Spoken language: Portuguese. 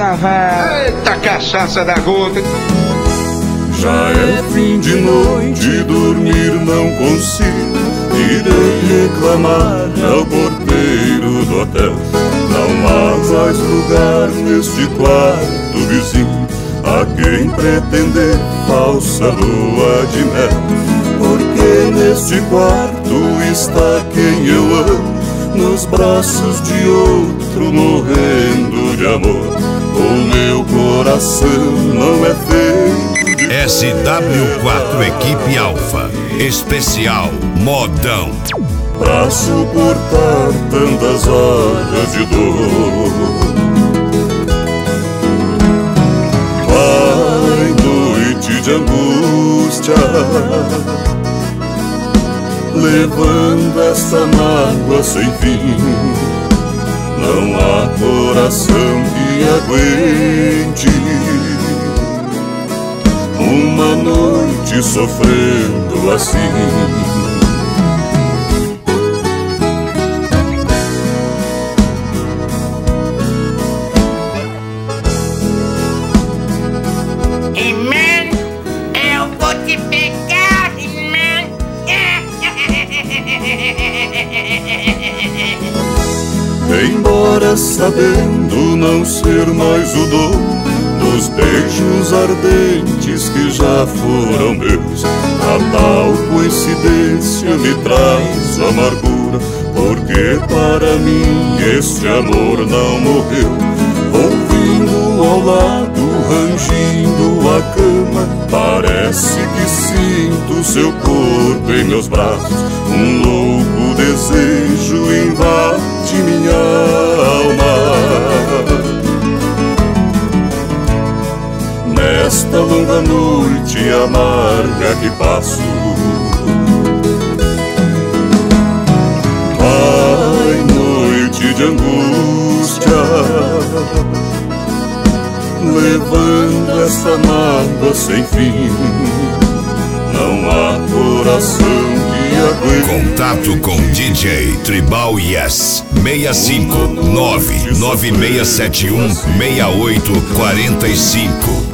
Eita cachaça da gota. Já é fim de noite, dormir não consigo. Irei reclamar ao porteiro do hotel. Não há mais lugar neste quarto vizinho a quem pretender falsa lua de mel. Porque neste quarto está quem eu amo, nos braços de outro morrendo de amor. O meu coração não é feito de SW4 Equipe Alfa, especial Modão. pra suportar tantas horas de dor. Vai noite de angústia, levando essa mágoa sem fim. Não há coração que aguente uma noite sofrendo assim. Embora sabendo não ser mais o dono dos beijos ardentes que já foram meus, a tal coincidência me traz amargura, porque para mim este amor não morreu. Ouvindo ao lado, rangindo a cama, parece que sinto seu corpo em meus braços. Um louco desejo invade minha alma. Nesta longa noite amarga que passo, ai, noite de angústia, levando essa mágoa sem fim. Não há coração que aguente. Contato com DJ Tribal Yes 65996716845.